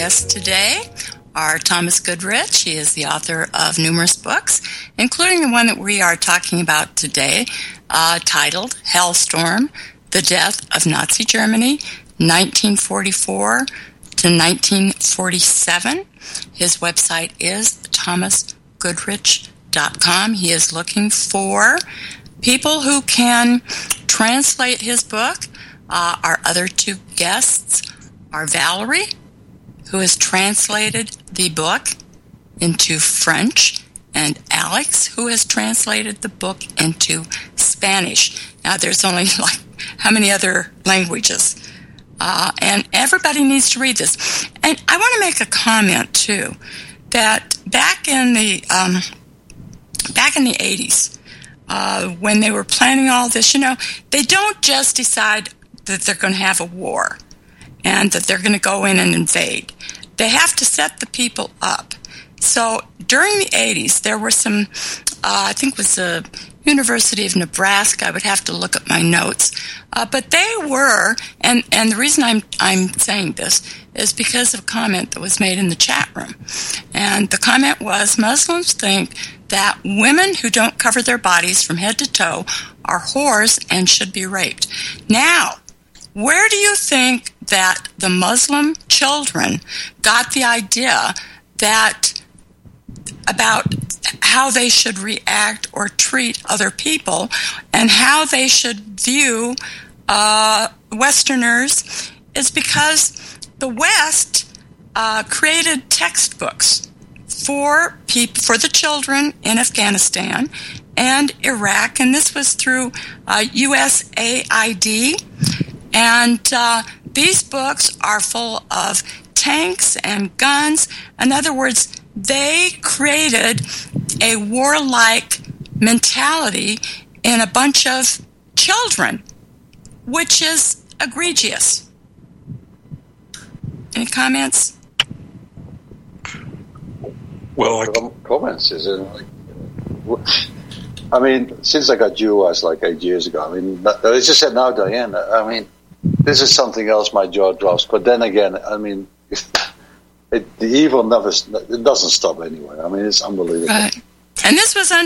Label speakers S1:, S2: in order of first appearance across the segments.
S1: guests today are Thomas Goodrich. He is the author of numerous books, including the one that we are talking about today, titled Hellstorm, The Death of Nazi Germany, 1944 to 1947. His website is thomasgoodrich.com. He is looking for people who can translate his book. Our other two guests are Valerie, who has translated the book into French, and Alex, who has translated the book into Spanish. Now, there's only how many other languages? And everybody needs to read this. And I want to make a comment, too, that back in the 80s, when they were planning all this, they don't just decide that they're going to have a war and that they're going to go in and invade. They have to set the people up. So during the 80s, there were some, I think it was the University of Nebraska. I would have to look at my notes. But they were, and the reason I'm saying this is because of a comment that was made in the chat room. And the comment was, Muslims think that women who don't cover their bodies from head to toe are whores and should be raped. Now, where do you think that the Muslim children got the idea about how they should react or treat other people and how they should view Westerners? Is because the West created textbooks for the children in Afghanistan and Iraq, and this was through USAID. And these books are full of tanks and guns. In other words, they created a warlike mentality in a bunch of children, which is egregious. Any comments?
S2: Well,
S3: comments is it? I mean, since I got Jewised 8 years ago, as you said now, Diane, this is something else my jaw drops. But then again, the evil it doesn't stop anyway. It's unbelievable.
S1: Right. And this was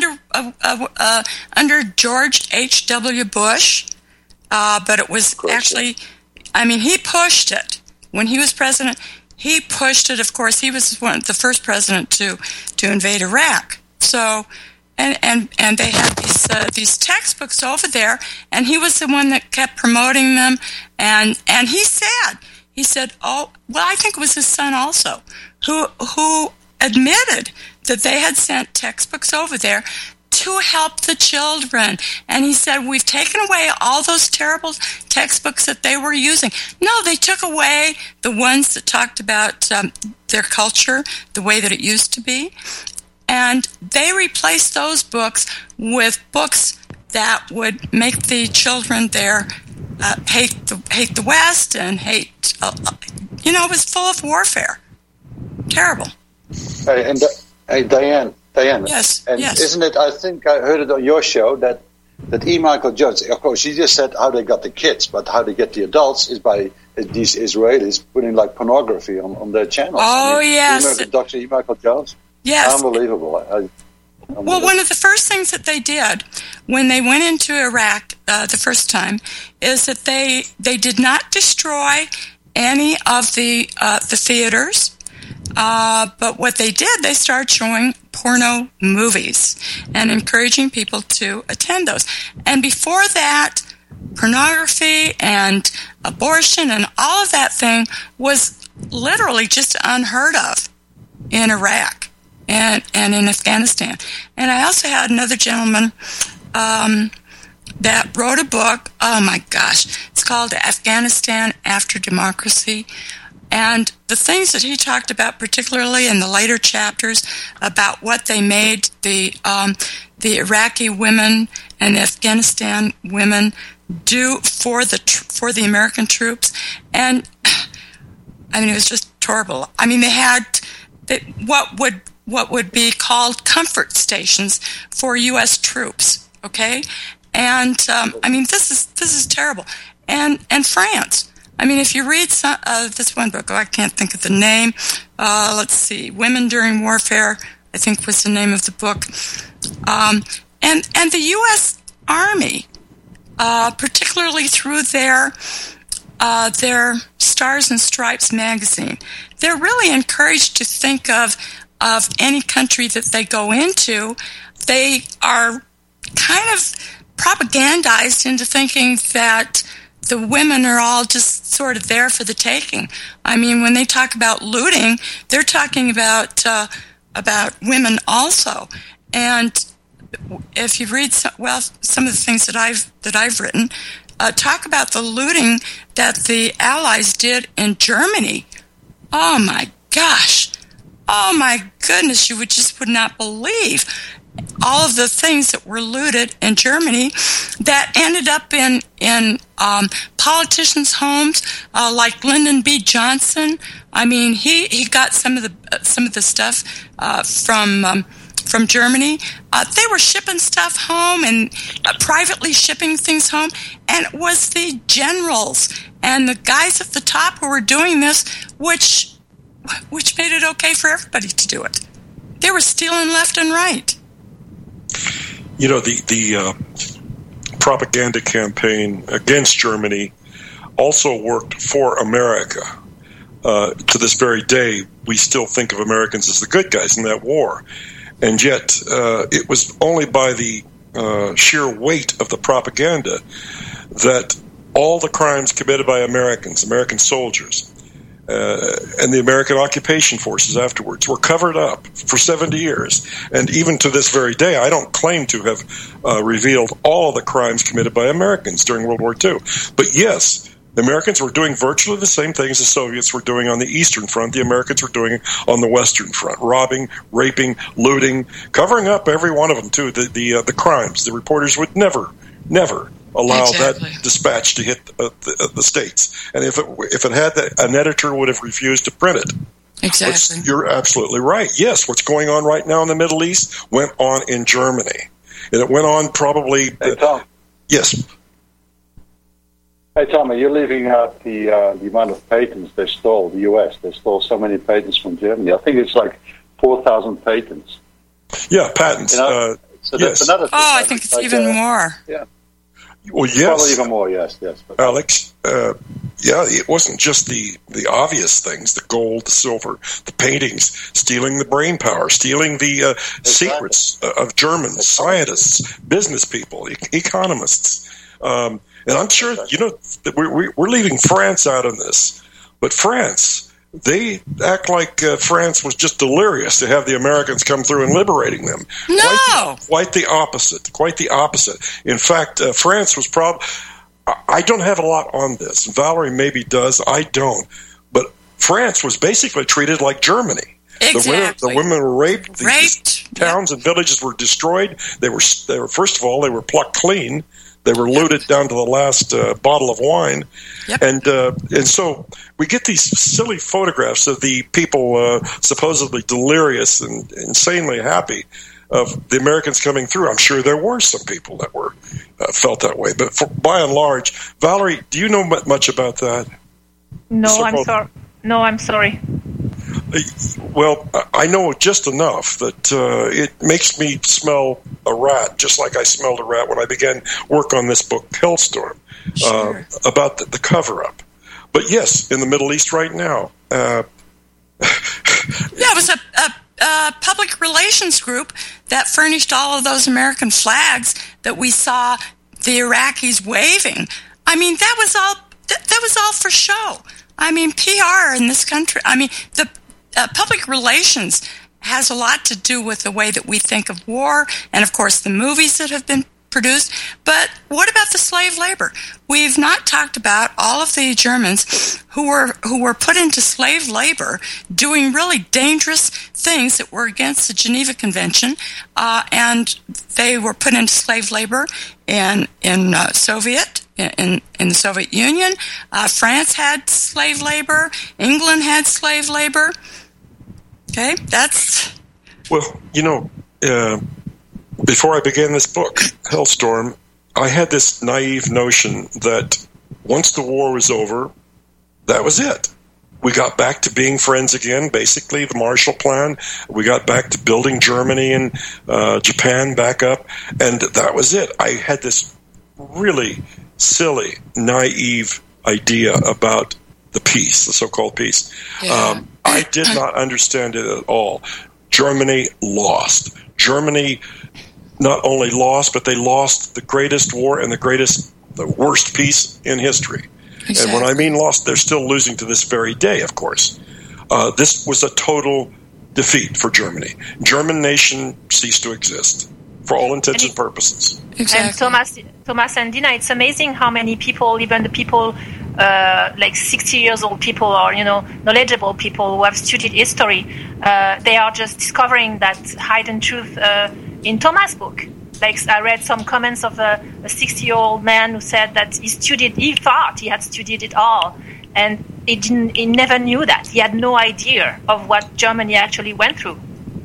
S1: under George H.W. Bush, but it was actually, he pushed it. When he was president, he pushed it. Of course, he was the first president to invade Iraq. So, and they had these textbooks over there, and he was the one that kept promoting them. And he said, oh, well, I think it was his son also, who admitted that they had sent textbooks over there to help the children. And he said, we've taken away all those terrible textbooks that they were using. No, they took away the ones that talked about their culture, the way that it used to be. And they replaced those books with books that would make the children there hate the West and hate, it was full of warfare. Terrible.
S3: Hey, Diane.
S1: Yes.
S3: And
S1: yes.
S3: Isn't it? I think I heard it on your show that E. Michael Jones. Of course, she just said how they got the kids, but how they get the adults is by these Israelis putting pornography on their channels.
S1: Oh, yes.
S3: You remember Dr. E. Michael Jones?
S1: Yes.
S3: Unbelievable.
S1: Well, one of the first things that they did when they went into Iraq the first time is that they did not destroy any of the theaters. But what they did, they started showing porno movies and encouraging people to attend those. And before that, pornography and abortion and all of that thing was literally just unheard of in Iraq and in Afghanistan. And I also had another gentleman that wrote a book. Oh, my gosh. It's called Afghanistan After Democracy. And the things that he talked about, particularly in the later chapters, about what they made the Iraqi women and the Afghanistan women do for the American troops, and it was just horrible. They had what would be called comfort stations for U.S. troops. Okay, and this is terrible. And France. I mean, if you read this one book, I can't think of the name. Let's see, Women During Warfare, I think was the name of the book. And the U.S. Army, particularly through their Stars and Stripes magazine, they're really encouraged to think of any country that they go into. They are kind of propagandized into thinking that the women are all just sort of there for the taking. I mean, when they talk about looting, they're talking about women also. And if you read some of the things that I've written, talk about the looting that the Allies did in Germany. Oh my gosh! Oh my goodness! You would not believe all of the things that were looted in Germany that ended up in politicians' homes, like Lyndon B. Johnson. I mean, he got some of the stuff from Germany. They were shipping stuff home and privately shipping things home, and it was the generals and the guys at the top who were doing this, which made it okay for everybody to do it. They were stealing left and right.
S2: You know, the propaganda campaign against Germany also worked for America. To this very day, we still think of Americans as the good guys in that war. And yet, it was only by the sheer weight of the propaganda that all the crimes committed by Americans, American soldiers, and the American occupation forces afterwards were covered up for 70 years. And even to this very day, I don't claim to have revealed all the crimes committed by Americans during World War II. But yes, the Americans were doing virtually the same things the Soviets were doing on the Eastern Front. The Americans were doing on the Western Front, robbing, raping, looting, covering up every one of them, too, the crimes. The reporters would never allow that dispatch to hit the States. And if it had that, an editor would have refused to print it.
S1: Exactly.
S2: You're absolutely right. Yes, what's going on right now in the Middle East went on in Germany. And it went on probably...
S3: Hey, Tom.
S2: Yes.
S3: Hey, Tom, are you leaving out the amount of patents they stole, the U.S.? They stole so many patents from Germany. I think it's like 4,000 patents.
S2: Yeah, patents.
S3: You know? So that's another thing.
S1: I think it's like, even more.
S3: Yeah.
S2: Well, yes.
S3: Probably even more, yes. But,
S2: Alex, it wasn't just the obvious things, the gold, the silver, the paintings, stealing the brain power, stealing the secrets of Germans, scientists, business people, economists. And I'm sure, that we're leaving France out of this. But France, they act like France was just delirious to have the Americans come through and liberating them.
S1: No!
S2: Quite the opposite. In fact, France was I don't have a lot on this. Valerie maybe does. I don't. But France was basically treated like Germany.
S1: Exactly.
S2: The women were raped. The towns and villages were destroyed. They were first of all, they were plucked clean. They were looted down to the last bottle of wine. Yep. And so we get these silly photographs of the people supposedly delirious and insanely happy of the Americans coming through. I'm sure there were some people that were felt that way. But by and large, Valerie, do you know much about that?
S4: No, I'm sorry.
S2: Well, I know just enough that it makes me smell a rat, just like I smelled a rat when I began work on this book, Hellstorm, about the cover-up. But yes, in the Middle East right now.
S1: It was a public relations group that furnished all of those American flags that we saw the Iraqis waving. I mean, that was all for show. I mean, PR in this country. I mean, the public relations has a lot to do with the way that we think of war, and of course the movies that have been produced. But what about the slave labor? We've not talked about all of the Germans who were put into slave labor doing really dangerous things that were against the Geneva Convention, and they were put into slave labor in the Soviet Union. France had slave labor. England had slave labor. Okay, that's...
S2: Well, before I began this book, Hellstorm, I had this naive notion that once the war was over, that was it. We got back to being friends again, basically, the Marshall Plan. We got back to building Germany and Japan back up, and that was it. I had this really silly, naive idea about the peace, the so-called peace.
S1: Yeah.
S2: I did not understand it at all. Germany lost. Germany not only lost, but they lost the greatest war and the worst peace in history. Exactly. And when I mean lost, they're still losing to this very day, of course. This was a total defeat for Germany. German nation ceased to exist for all intents and purposes.
S4: Exactly. And Thomas and Dina, it's amazing how many people, even the people like 60 years old people or, knowledgeable people who have studied history, they are just discovering that hidden truth in Thomas' book. Like I read some comments of a 60-year-old man who said that he thought he had studied it all, and he never knew that. He had no idea of what Germany actually went through.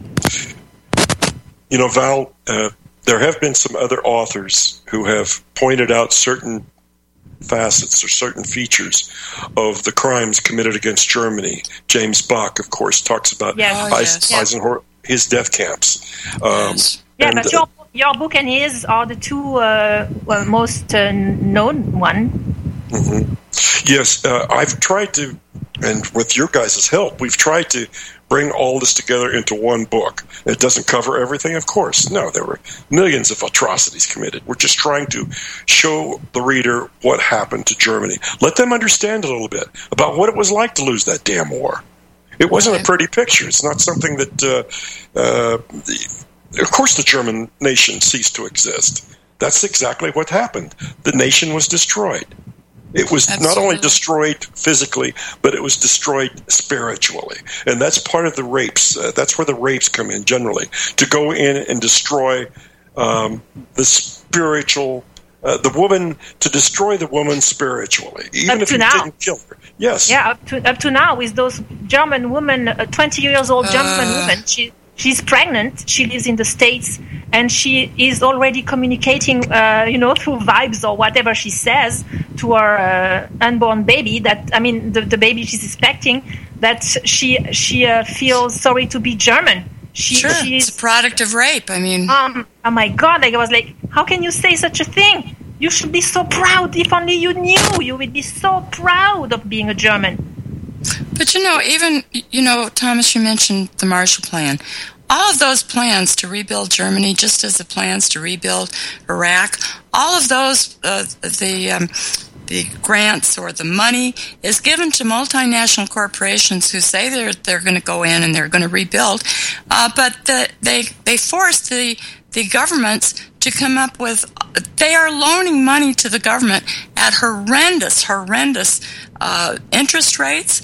S2: Val, there have been some other authors who have pointed out certain facets or certain features of the crimes committed against Germany. James Bach, of course, talks about Eisenhower, his death camps.
S4: But your book and his are the two most known one.
S2: Mm-hmm. Yes, I've tried to, and with your guys' help, we've tried to bring all this together into one book. It doesn't cover everything, of course. No, there were millions of atrocities committed. We're just trying to show the reader what happened to Germany. Let them understand a little bit about what it was like to lose that damn war. It wasn't a pretty picture. It's not something that... Of course the German nation ceased to exist. That's exactly what happened. The nation was destroyed. It was not only destroyed physically, but it was destroyed spiritually. And that's part of the rapes. That's where the rapes come in, generally, to go in and destroy the spiritual... the woman, to destroy the woman spiritually, even if you didn't kill her. Yes.
S4: Yeah, up to now, with those German women, 20 years old German woman, she's pregnant. She lives in the States, and she is already communicating, through vibes or whatever she says to her unborn baby. The baby she's expecting, that she feels sorry to be German.
S1: It's a product of rape.
S4: Oh my God! I was like, how can you say such a thing? You should be so proud. If only you knew, you would be so proud of being a German.
S1: But Thomas, you mentioned the Marshall Plan. All of those plans to rebuild Germany, just as the plans to rebuild Iraq, all of those, the grants or the money is given to multinational corporations who say they're going to go in and they're going to rebuild, but they force the governments to come up with. They are loaning money to the government at horrendous interest rates.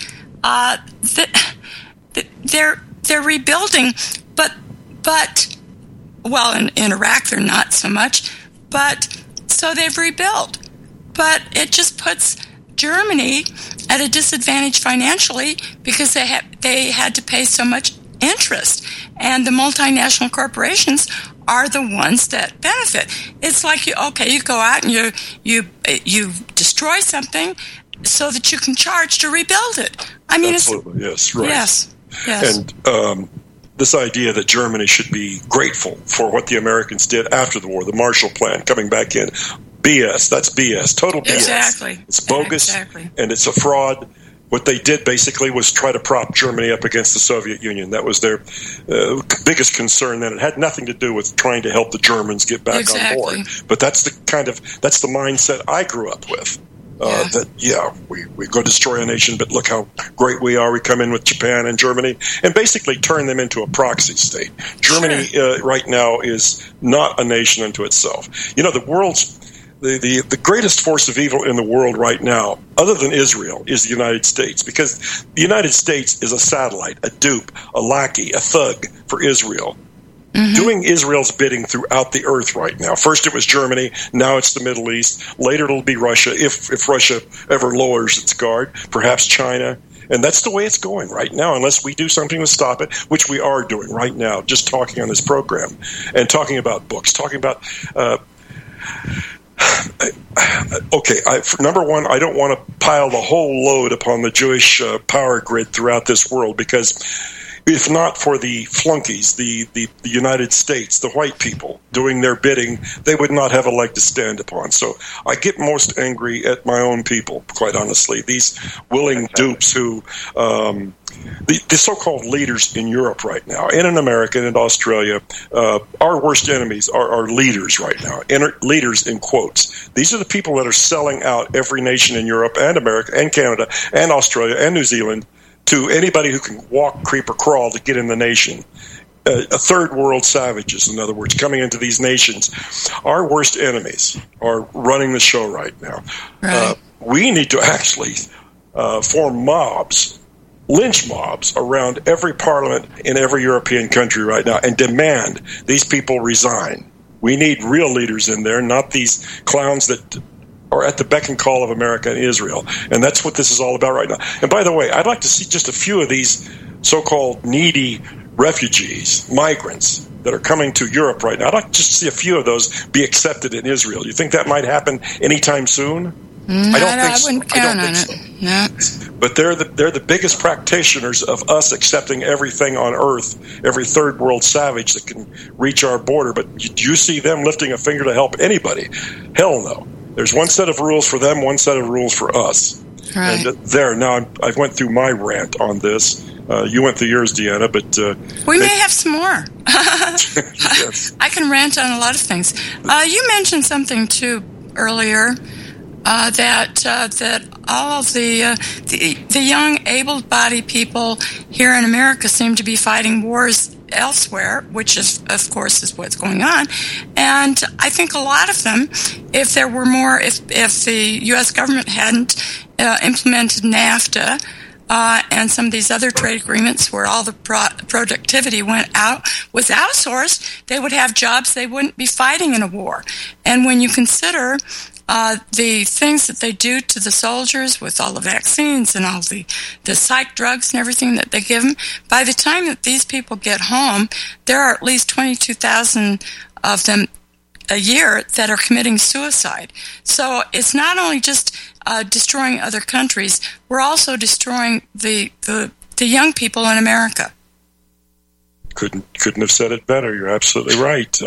S1: They're rebuilding, but in Iraq they're not so much, but so they've rebuilt. But it just puts Germany at a disadvantage financially because they had to pay so much interest, and the multinational corporations are the ones that benefit. It's like you go out and you destroy something so that you can charge to rebuild it.
S2: Absolutely, yes, right.
S1: Yes.
S2: And this idea that Germany should be grateful for what the Americans did after the war, the Marshall Plan coming back in, BS. That's BS. Total BS.
S1: Exactly.
S2: It's bogus, and it's a fraud. What they did basically was try to prop Germany up against the Soviet Union. That was their biggest concern. Then it had nothing to do with trying to help the Germans get back on board. But that's the mindset I grew up with. We go destroy a nation, but look how great we are. We come in with Japan and Germany and basically turn them into a proxy state. Germany right now is not a nation unto itself. The world's the greatest force of evil in the world right now, other than Israel, is the United States, because the United States is a satellite, a dupe, a lackey, a thug for Israel. Mm-hmm. Doing Israel's bidding throughout the earth right now. First it was Germany, now it's the Middle East. Later it'll be Russia, if Russia ever lowers its guard, perhaps China. And that's the way it's going right now, unless we do something to stop it, which we are doing right now, just talking on this program and talking about books, talking about... okay, number one, I don't want to pile the whole load upon the Jewish power grid throughout this world, because if not for the flunkies, the United States, the white people doing their bidding, they would not have a leg to stand upon. So I get most angry at my own people, quite honestly. These willing dupes who, the so-called leaders in Europe right now, and in America and in Australia, our worst enemies are leaders right now, leaders in quotes. These are the people that are selling out every nation in Europe and America and Canada and Australia and New Zealand to anybody who can walk, creep, or crawl to get in the nation. A third world savages, in other words, coming into these nations. Our worst enemies are running the show right now.
S1: Right.
S2: We need to actually form mobs, lynch mobs around every parliament in every European country right now and demand these people resign. We need real leaders in there, not these clowns that are at the beck and call of America and Israel. And that's what this is all about right now. And by the way, I'd like to see just a few of these so-called needy refugees, migrants that are coming to Europe right now. I'd like to just see a few of those be accepted in Israel. You think that might happen anytime soon?
S1: No, I wouldn't count on it. No.
S2: But they're the biggest practitioners of us accepting everything on earth, every third world savage that can reach our border. But do you see them lifting a finger to help anybody? Hell no. There's one set of rules for them, one set of rules for us.
S1: Right.
S2: And now I went through my rant on this. You went through yours, Deanna, but
S1: we may have some more.
S2: Yes.
S1: I can rant on a lot of things. You mentioned something too earlier that all of the young, able-bodied people here in America seem to be fighting wars elsewhere, which is, of course, is what's going on. And I think a lot of them, if there were more, if the U.S. government hadn't implemented NAFTA and some of these other trade agreements where all the productivity was outsourced, they would have jobs. They wouldn't be fighting in a war. And when you consider the things that they do to the soldiers with all the vaccines and all the psych drugs and everything that they give them, by the time that these people get home, there are at least 22,000 of them a year that are committing suicide. So it's not only just destroying other countries, we're also destroying the young people in America.
S2: Couldn't have said it better. You're absolutely right.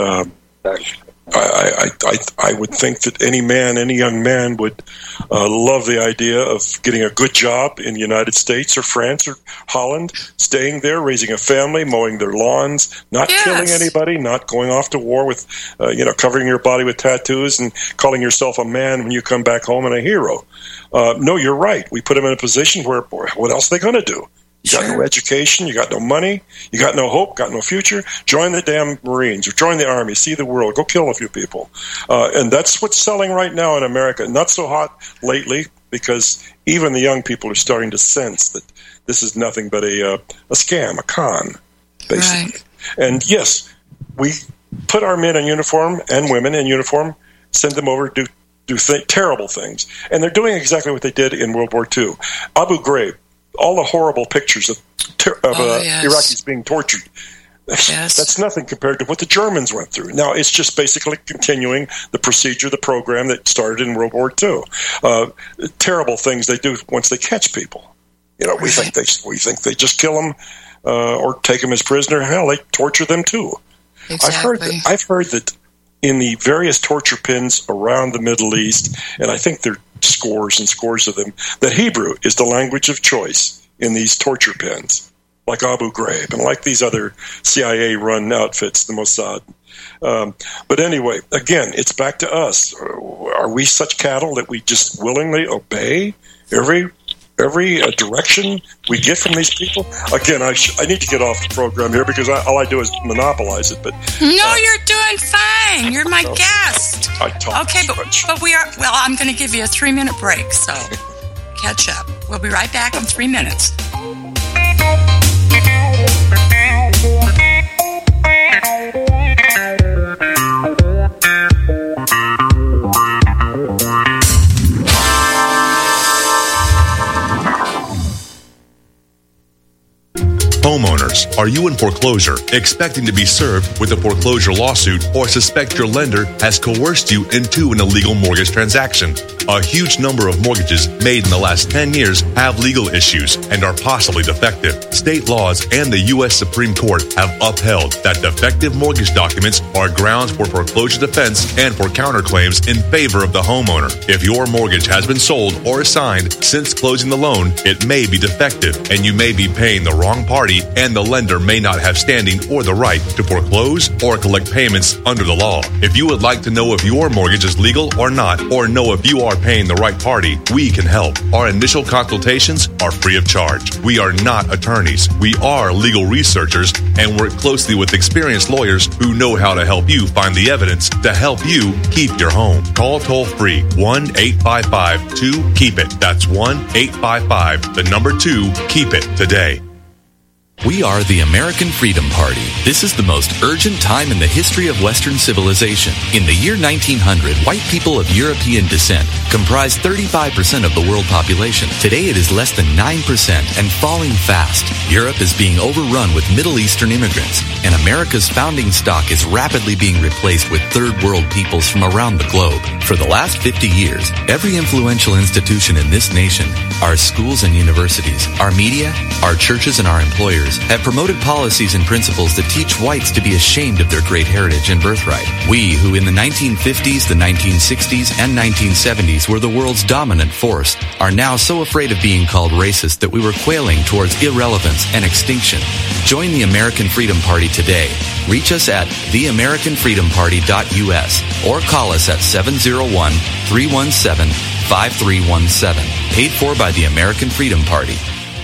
S2: I would think that any young man would love the idea of getting a good job in the United States or France or Holland, staying there, raising a family, mowing their lawns, not killing anybody, not going off to war with, covering your body with tattoos and calling yourself a man when you come back home and a hero. No, you're right. We put them in a position where, what else are they going to do? You got no education, you got no money, you got no hope, got no future. Join the damn Marines or join the Army, see the world, go kill a few people. And that's what's selling right now in America. Not so hot lately because even the young people are starting to sense that this is nothing but a scam, a con, basically. Right. And yes, we put our men in uniform and women in uniform, send them over to do terrible things. And they're doing exactly what they did in World War II. Abu Ghraib. All the horrible pictures of Iraqis being tortured. That's nothing compared to what the Germans went through. Now, it's just basically continuing the procedure, the program that started in World War II. Terrible things they do once they catch people. We think they just kill them or take them as prisoner. Hell, they torture them too.
S1: Exactly.
S2: I've heard that in the various torture pens around the Middle East, and I think there are scores and scores of them, that Hebrew is the language of choice in these torture pens, like Abu Ghraib and like these other CIA-run outfits, the Mossad. But anyway, again, it's back to us. Are we such cattle that we just willingly obey every direction we get from these people? Again, I need to get off the program here because all I do is monopolize it. But
S1: no, you're doing fine. You're my guest.
S2: I talk
S1: okay, but we are. Well, I'm going to give you a 3-minute break, so catch up. We'll be right back in 3 minutes.
S5: homeowners. Are you in foreclosure, expecting to be served with a foreclosure lawsuit, or suspect your lender has coerced you into an illegal mortgage transaction? A huge number of mortgages made in the last 10 years have legal issues and are possibly defective. State laws and the U.S. Supreme Court have upheld that defective mortgage documents are grounds for foreclosure defense and for counterclaims in favor of the homeowner. If your mortgage has been sold or assigned since closing the loan, it may be defective and you may be paying the wrong party, and the lender may not have standing or the right to foreclose or collect payments under the law. If you would like to know if your mortgage is legal or not, or know if you are paying the right party, we can help. Our initial consultations are free of charge. We are not attorneys. We are legal researchers and work closely with experienced lawyers who know how to help you find the evidence to help you keep your home. Call toll-free 1-855-2-KEEP-IT. That's 1-855-2-KEEP-IT today.
S6: We are the American Freedom Party. This is the most urgent time in the history of Western civilization. In the year 1900, white people of European descent comprised 35% of the world population. Today it is less than 9% and falling fast. Europe is being overrun with Middle Eastern immigrants, and America's founding stock is rapidly being replaced with third world peoples from around the globe. For the last 50 years, every influential institution in this nation, our schools and universities, our media, our churches, and our employers have promoted policies and principles that teach whites to be ashamed of their great heritage and birthright. We, who in the 1950s, the 1960s, and 1970s were the world's dominant force, are now so afraid of being called racist that we were quailing towards irrelevance and extinction. Join the American Freedom Party today. Reach us at theamericanfreedomparty.us or call us at 701-317-5317. Paid for by the American Freedom Party.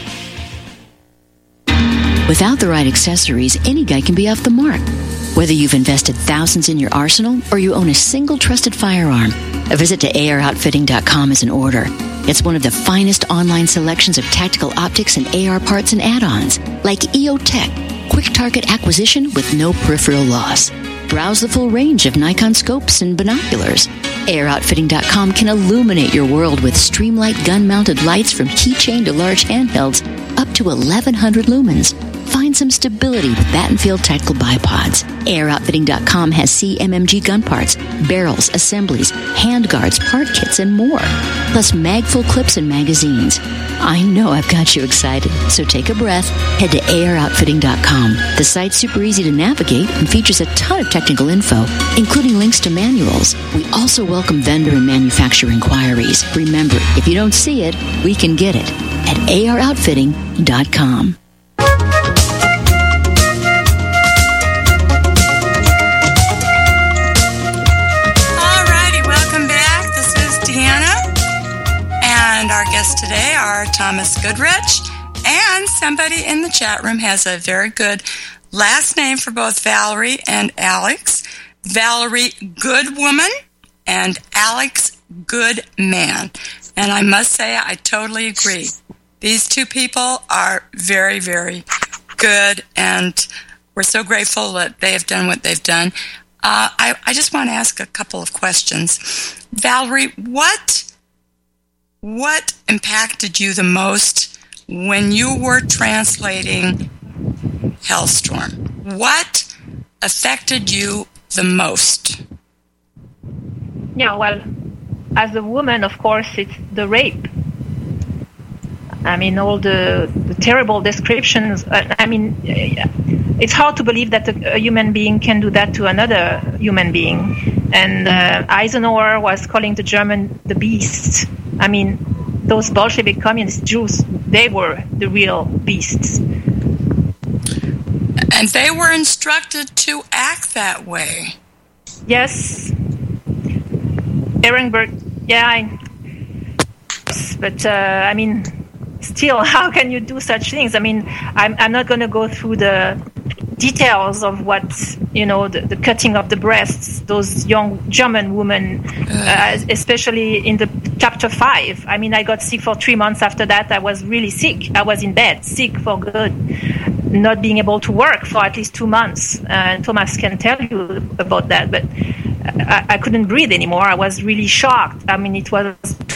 S7: Without the right accessories, any guy can be off the mark. Whether you've invested thousands in your arsenal or you own a single trusted firearm, a visit to AROutfitting.com is in order. It's one of the finest online selections of tactical optics and AR parts and add-ons, like EOTech, quick target acquisition with no peripheral loss. Browse the full range of Nikon scopes and binoculars. AROutfitting.com can illuminate your world with Streamlight gun-mounted lights from keychain to large handhelds up to 1,100 lumens. Find some stability with Battenfield tactical bipods. AROutfitting.com has CMMG gun parts, barrels, assemblies, handguards, part kits, and more. Plus mag-full clips and magazines. I know I've got you excited, so take a breath. Head to AROutfitting.com. The site's super easy to navigate and features a ton of technical info, including links to manuals. We also welcome vendor and manufacturer inquiries. Remember, if you don't see it, we can get it at AROutfitting.com.
S1: And our guests today are Thomas Goodrich, and somebody in the chat room has a very good last name for both Valerie and Alex. Valerie Goodwoman and Alex Goodman. And I must say, I totally agree. These two people are very, very good, and we're so grateful that they have done what they've done. I just want to ask a couple of questions. Valerie, what impacted you the most when you were translating Hellstorm? What affected you the most?
S4: Yeah, well, as a woman, of course, it's the rape. I mean, all the terrible descriptions. I mean, it's hard to believe that a human being can do that to another human being. And Eisenhower was calling the German the beasts. I mean, those Bolshevik communist Jews, they were the real beasts.
S1: And they were instructed to act that way.
S4: Yes. Ehrenberg, yeah. But, I mean, still, how can you do such things? I mean, I'm not going to go through the details of what, the cutting of the breasts, those young German women, especially in the chapter 5. I mean, I got sick for 3 months after that. I was really sick. I was in bed, sick for good, not being able to work for at least 2 months. Thomas can tell you about that, but I couldn't breathe anymore. I was really shocked. I mean, it was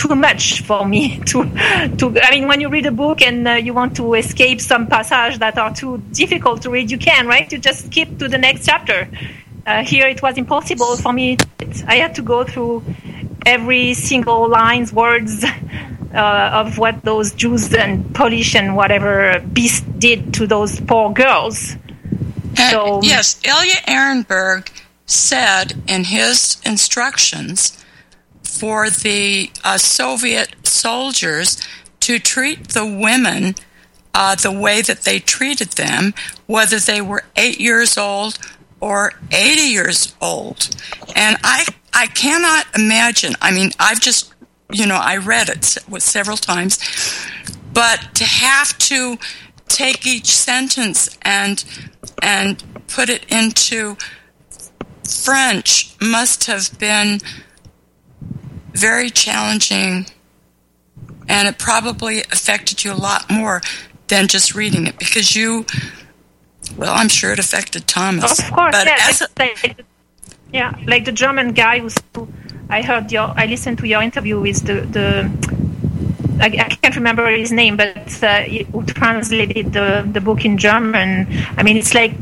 S4: too much for me to. I mean, when you read a book and you want to escape some passages that are too difficult to read, you can, right? You just skip to the next chapter. Here, it was impossible for me. I had to go through every single line's words of what those Jews and Polish and whatever beasts did to those poor girls. So
S1: yes, Ilya Ehrenberg said in his instructions for the Soviet soldiers to treat the women the way that they treated them, whether they were 8 years old or 80 years old. And I cannot imagine. I mean, I've just, I read it several times, but to have to take each sentence and put it into French must have been very challenging, and it probably affected you a lot more than just reading it, because I'm sure it affected Thomas.
S4: Of course,
S1: but
S4: like the German guy I listened to your interview with I can't remember his name, but who translated the book in German. I mean, it's like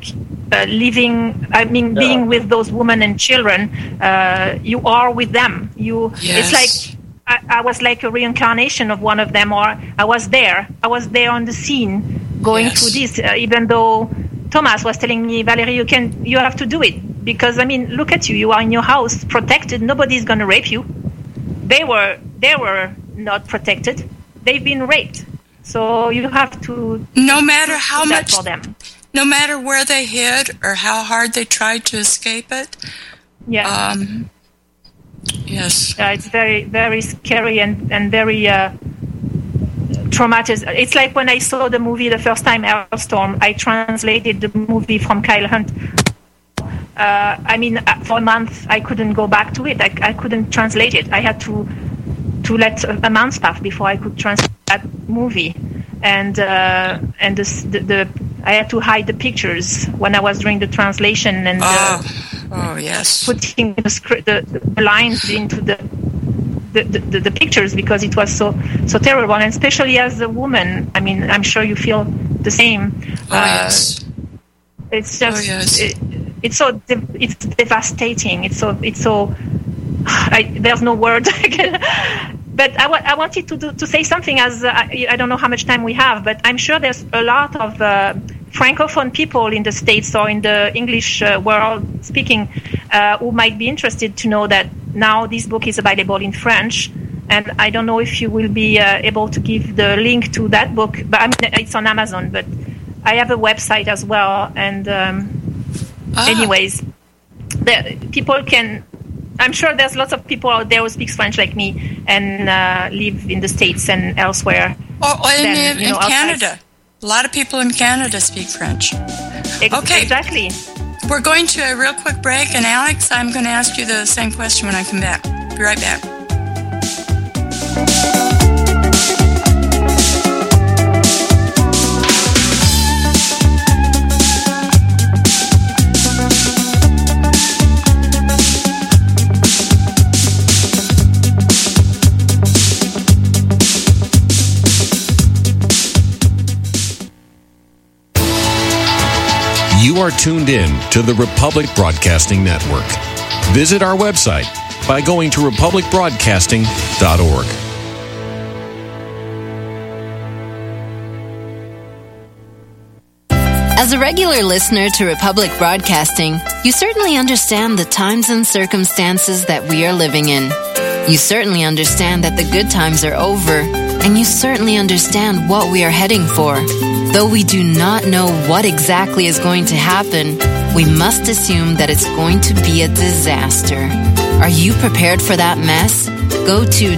S4: being with those women and children. You are with them. It's like I was like a reincarnation of one of them, or I was there on the scene going through this, even though Thomas was telling me, Valerie, you have to do it, because I mean, look at you. You are in your house, protected. Nobody's going to rape you. They were not protected. They've been raped. So you have to.
S1: No matter how much
S4: for them.
S1: No matter where they hid or how hard they tried to escape it.
S4: Yeah.
S1: Yes.
S4: It's very, very scary and very traumatic. It's like when I saw the movie the first time, Airstream, I translated the movie from Kyle Hunt. For a month, I couldn't go back to it. I couldn't translate it. I had to let a month pass before I could translate that movie. And I had to hide the pictures when I was doing the translation and putting the lines into the pictures, because it was so terrible, and especially as a woman. I mean, I'm sure you feel the same.
S1: Yes.
S4: It's just it's devastating. It's so there's no word. But I wanted to say something, as I don't know how much time we have, but I'm sure there's a lot of Francophone people in the States or in the English world speaking who might be interested to know that now this book is available in French. And I don't know if you will be able to give the link to that book, but I mean, it's on Amazon, but I have a website as well. And anyways, people can... I'm sure there's lots of people out there who speak French like me and live in the States and elsewhere.
S1: In Canada. A lot of people in Canada speak French. Okay.
S4: Exactly.
S1: We're going to a real quick break, and Alex, I'm going to ask you the same question when I come back. Be right back.
S8: You are tuned in to the Republic Broadcasting Network. Visit our website by going to republicbroadcasting.org.
S9: As a regular listener to Republic Broadcasting, you certainly understand the times and circumstances that we are living in. You certainly understand that the good times are over, and you certainly understand what we are heading for. Though we do not know what exactly is going to happen, we must assume that it's going to be a disaster. Are you prepared for that mess? Go to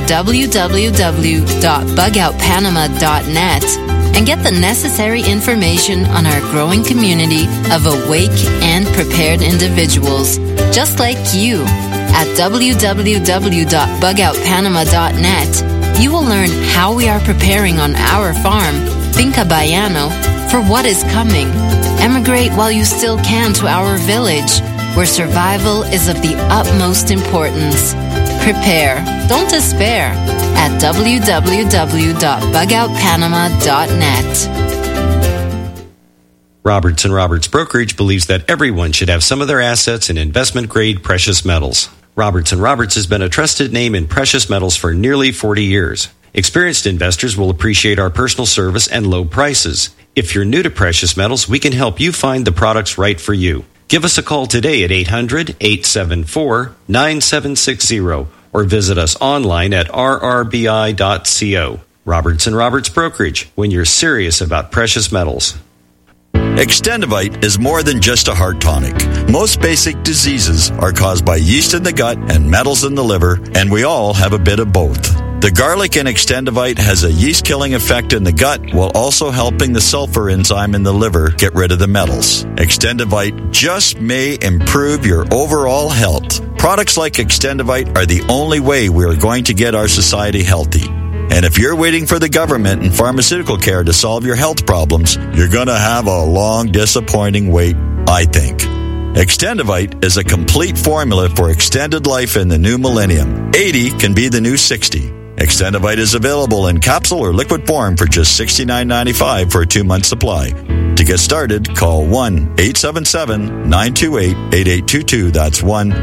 S9: www.bugoutpanama.net and get the necessary information on our growing community of awake and prepared individuals, just like you. At www.bugoutpanama.net, you will learn how we are preparing on our farm, Finca Bayano, for what is coming. Emigrate while you still can to our village, where survival is of the utmost importance. prepare. Don't despair at www.bugoutpanama.net.
S10: Roberts & Roberts Brokerage believes that everyone should have some of their assets in investment-grade precious metals. Roberts & Roberts has been a trusted name in precious metals for nearly 40 years. Experienced investors will appreciate our personal service and low prices. If you're new to precious metals, we can help you find the products right for you. Give us a call today at 800-874-9760 or visit us online at rrbi.co. Roberts & Roberts Brokerage, when you're serious about precious metals.
S11: Extendivite is more than just a heart tonic. Most basic diseases are caused by yeast in the gut and metals in the liver, and we all have a bit of both. The garlic in Extendivite has a yeast-killing effect in the gut while also helping the sulfur enzyme in the liver get rid of the metals. Extendivite just may improve your overall health. Products like Extendivite are the only way we are going to get our society healthy. And if you're waiting for the government and pharmaceutical care to solve your health problems, you're going to have a long, disappointing wait, I think. Extendivite is a complete formula for extended life in the new millennium. 80 can be the new 60. Extendivite is available in capsule or liquid form for just $69.95 for a 2-month supply. To get started, call 1-877-928-8822. That's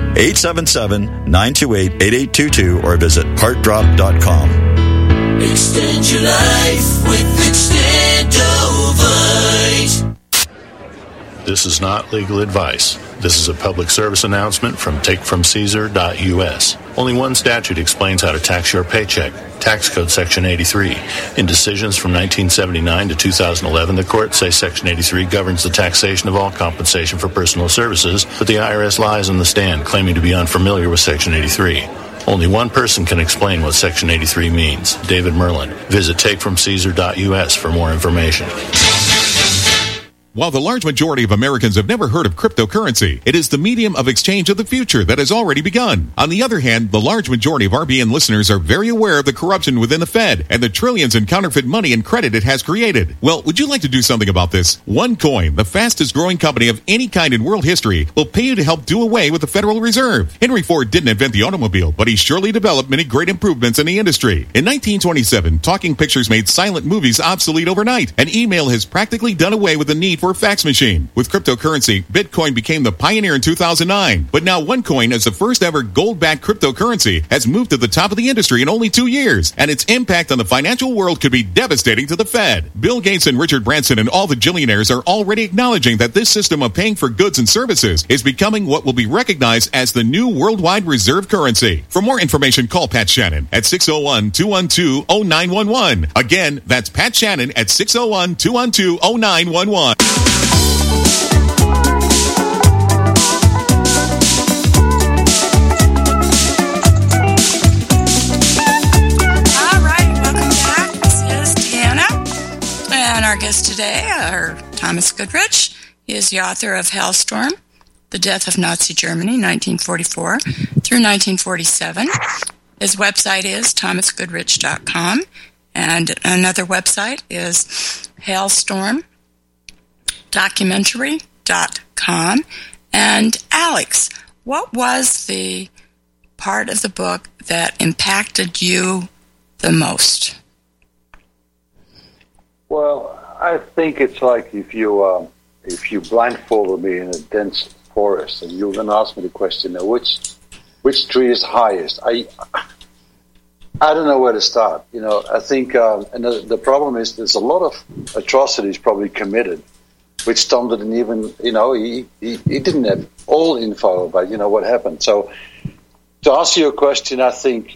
S11: 1-877-928-8822 or visit heartdrop.com.
S12: Extend your life with Extendovite.
S13: This is not legal advice. This is a public service announcement from takefromcaesar.us. Only one statute explains how to tax your paycheck. Tax Code Section 83. In decisions from 1979 to 2011, the courts say Section 83 governs the taxation of all compensation for personal services, but the IRS lies on the stand, claiming to be unfamiliar with Section 83. Only one person can explain what Section 83 means, David Merlin. Visit takefromcaesar.us for more information.
S14: While the large majority of Americans have never heard of cryptocurrency, it is the medium of exchange of the future that has already begun. On the other hand, the large majority of RBN listeners are very aware of the corruption within the Fed and the trillions in counterfeit money and credit it has created. Well, would you like to do something about this? OneCoin, the fastest growing company of any kind in world history, will pay you to help do away with the Federal Reserve. Henry Ford didn't invent the automobile, but he surely developed many great improvements in the industry. In 1927, talking pictures made silent movies obsolete overnight, and email has practically done away with the need for a fax machine. With cryptocurrency, Bitcoin became the pioneer in 2009. But now OneCoin, as the first ever gold-backed cryptocurrency, has moved to the top of the industry in only 2 years. And its impact on the financial world could be devastating to the Fed. Bill Gates and Richard Branson and all the billionaires are already acknowledging that this system of paying for goods and services is becoming what will be recognized as the new worldwide reserve currency. For more information, call Pat Shannon at 601-212-0911. Again, that's Pat Shannon at 601-212-0911.
S1: Our guest today, Thomas Goodrich. He is the author of Hellstorm, The Death of Nazi Germany, 1944 through 1947. His website is thomasgoodrich.com, and another website is hailstormdocumentary.com. And Alex, what was the part of the book that impacted you the most?
S3: Well, I think it's like if you blindfolded me in a dense forest and you were going to ask me the question, which tree is highest? I don't know where to start. I think, and the problem is there's a lot of atrocities probably committed, which Tom didn't even, he didn't have all info about, what happened. So to answer your question, I think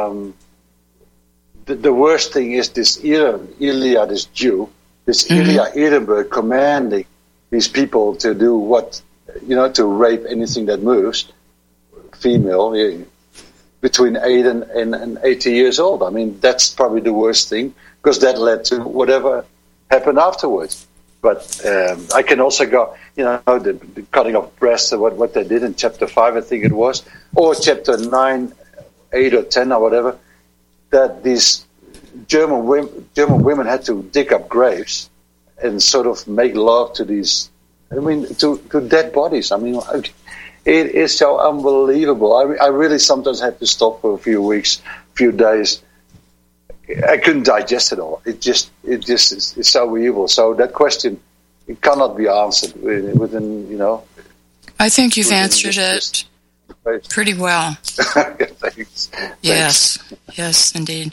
S3: the worst thing is this Ilya, this Jew, this Ilya Ehrenberg commanding these people to do what, to rape anything that moves, female, between 8 and 80 years old. I mean, that's probably the worst thing, because that led to whatever happened afterwards. But I can also go, the cutting off breasts, what they did in chapter 5, I think it was, or chapter 9, 8 or 10 or whatever, that these German women had to dig up graves and sort of make love to these, to dead bodies. I mean, It is so unbelievable. I really sometimes have to stop for a few weeks, few days. I couldn't digest it all. It just is so evil. So that question, it cannot be answered within, you know.
S1: I think you've answered it pretty well.
S3: Thanks.
S1: Yes, indeed.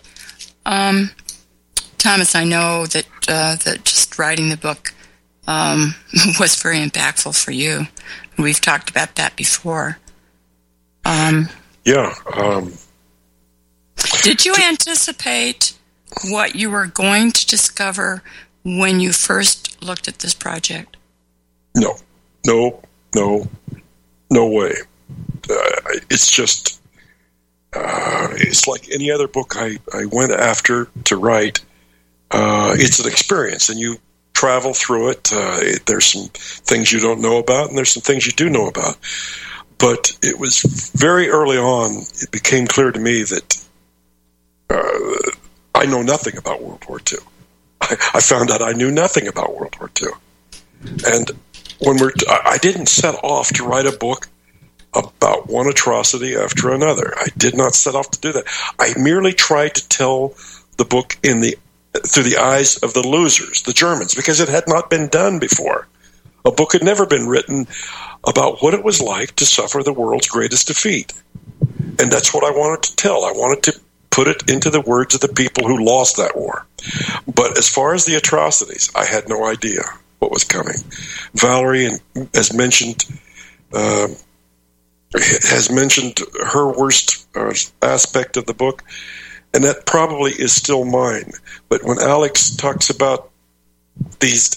S1: Thomas, I know that just writing the book was very impactful for you. We've talked about that before. Did you anticipate what you were going to discover when you first looked at this project?
S2: No way. It's just, it's like any other book I went after to write. It's an experience, and you travel through it. There's some things you don't know about, and there's some things you do know about. But it was very early on, it became clear to me that I know nothing about World War II. I found out I knew nothing about World War II. And I didn't set off to write a book about one atrocity after another. I did not set off to do that. I merely tried to tell the book through the eyes of the losers, the Germans, because it had not been done before. A book had never been written about what it was like to suffer the world's greatest defeat. And that's what I wanted to tell. I wanted to put it into the words of the people who lost that war. But as far as the atrocities, I had no idea what was coming. Valerie has mentioned her worst aspect of the book, and that probably is still mine. But when Alex talks about these,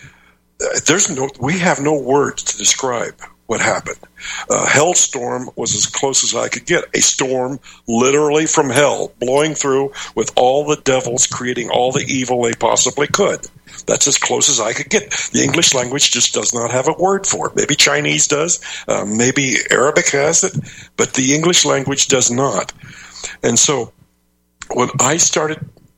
S2: we have no words to describe what happened. Hellstorm was as close as I could get. A storm literally from hell, blowing through with all the devils creating all the evil they possibly could. That's as close as I could get. The English language just does not have a word for it. Maybe Chinese does, maybe Arabic has it, but the English language does not. And so when I started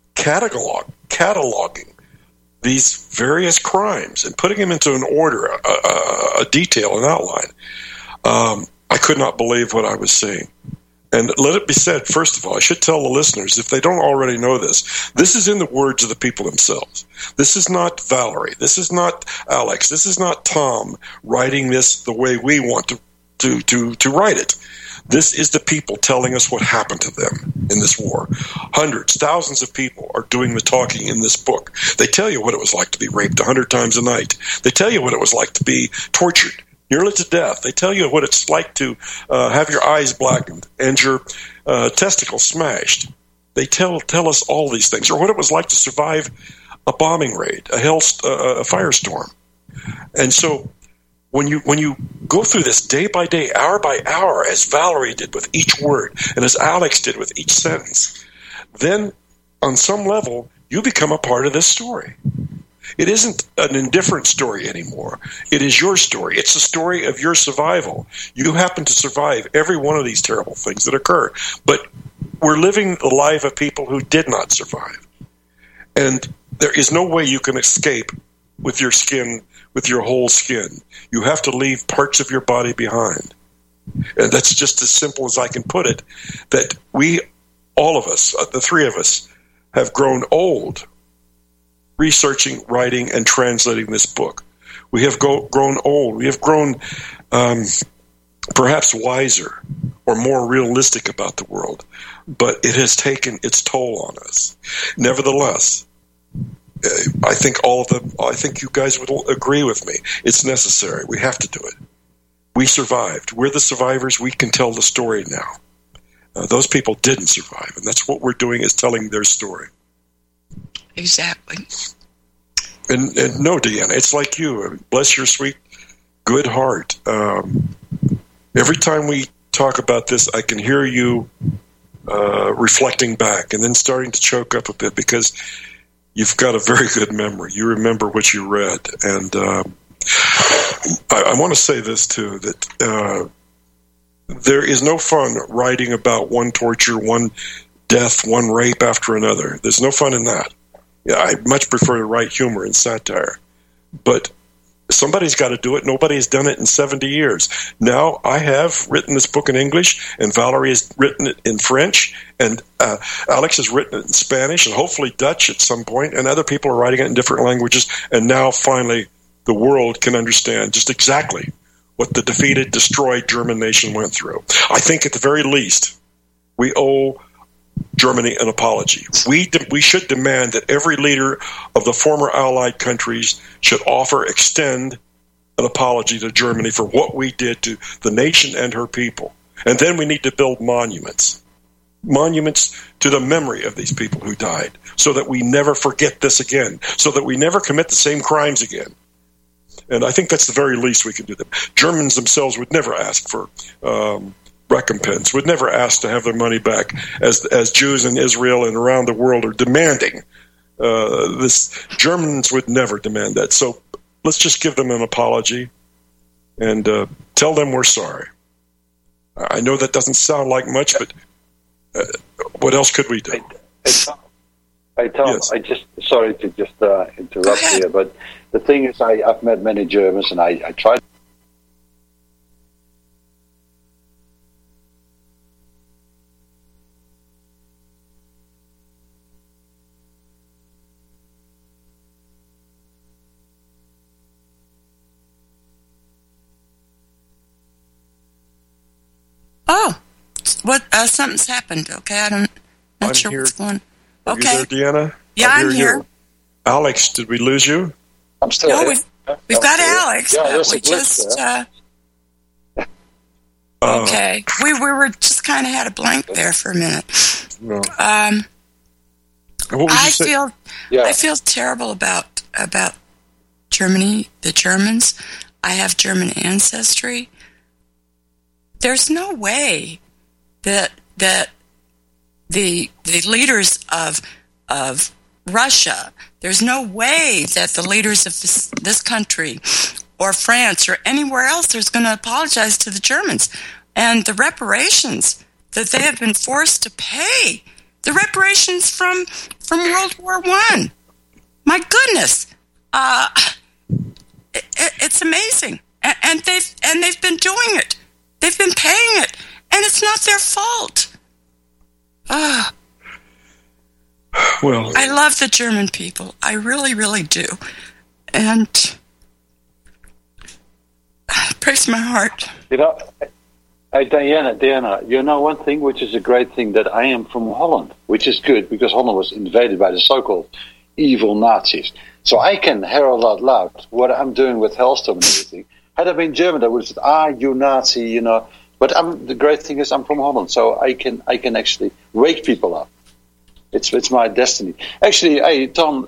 S2: cataloging these various crimes and putting them into an order, a detail, an outline, I could not believe what I was seeing. And let it be said, first of all, I should tell the listeners, if they don't already know this is in the words of the people themselves. This is not Valerie. This is not Alex. This is not Tom writing this the way we want to write it. This is the people telling us what happened to them in this war. Hundreds, thousands of people are doing the talking in this book. They tell you what it was like to be raped 100 times a night. They tell you what it was like to be tortured nearly to death. They tell you what it's like to have your eyes blackened and your testicles smashed. They tell us all these things, or what it was like to survive a bombing raid, a firestorm. And so when you go through this day by day, hour by hour, as Valerie did with each word, and as Alex did with each sentence, then on some level you become a part of this story. It isn't an indifferent story anymore. It is your story. It's the story of your survival. You happen to survive every one of these terrible things that occur, but we're living the life of people who did not survive. And there is no way you can escape with your skin, with your whole skin. You have to leave parts of your body behind. And that's just as simple as I can put it, that we, all of us, the three of us, have grown old researching, writing, and translating this book. We have grown old. We have grown perhaps wiser or more realistic about the world, but it has taken its toll on us. Nevertheless, I think you guys would agree with me. It's necessary. We have to do it. We survived. We're the survivors. We can tell the story now. Those people didn't survive, and that's what we're doing, is telling their story.
S1: Exactly.
S2: And no, Deanna, it's like you. Bless your sweet, good heart. Every time we talk about this, I can hear you reflecting back and then starting to choke up a bit, because you've got a very good memory. You remember what you read. And I want to say this, too, that there is no fun writing about one torture, one death, one rape after another. There's no fun in that. Yeah, I much prefer to write humor and satire. But Somebody's got to do it. Nobody has done it in 70 years. Now, I have written this book in English, and Valerie has written it in French, and Alex has written it in Spanish, and hopefully Dutch at some point, and other people are writing it in different languages, and now, finally, the world can understand just exactly what the defeated, destroyed German nation went through. I think, at the very least, we owe Germany an apology. We should demand that every leader of the former Allied countries should extend an apology to Germany for what we did to the nation and her people. And then we need to build monuments to the memory of these people who died, so that we never forget this again, so that we never commit the same crimes again. And I think that's the very least we can do. Germans themselves would never ask for recompense, would never ask to have their money back, as Jews in Israel and around the world are demanding. Germans would never demand that. So let's just give them an apology and tell them we're sorry. I know that doesn't sound like much, but what else could we do?
S3: Hey Tom, yes. Sorry to interrupt here, but the thing is, I've met many Germans, and I tried.
S1: Oh, what? Something's happened. Okay, I'm sure
S2: here.
S1: What's going.
S2: Are
S1: Okay,
S2: you there, Deanna?
S1: Yeah, I'm here.
S2: You. Alex, did we lose you?
S3: I'm still here.
S1: We've got Alex.
S3: Yeah,
S1: but we just. Okay, we were just kind of had a blank there for a minute.
S2: No. What would you say?
S1: I feel terrible about Germany, the Germans. I have German ancestry. There's no way that the leaders of Russia, there's no way that the leaders of this country or France or anywhere else there's going to apologize to the Germans. And the reparations that they have been forced to pay, the reparations from World War I. My goodness. It's amazing. And they've been doing it. They've been paying it, and it's not their fault.
S2: Well,
S1: I love the German people. I really, really do. And it breaks my heart.
S3: Diana, one thing which is a great thing, that I am from Holland, which is good, because Holland was invaded by the so-called evil Nazis. So I can herald out loud what I'm doing with Hellstorm and everything. Had I been German, I would have said, you Nazi, But the great thing is I'm from Holland, so I can actually wake people up. It's my destiny. Actually, hey, Tom,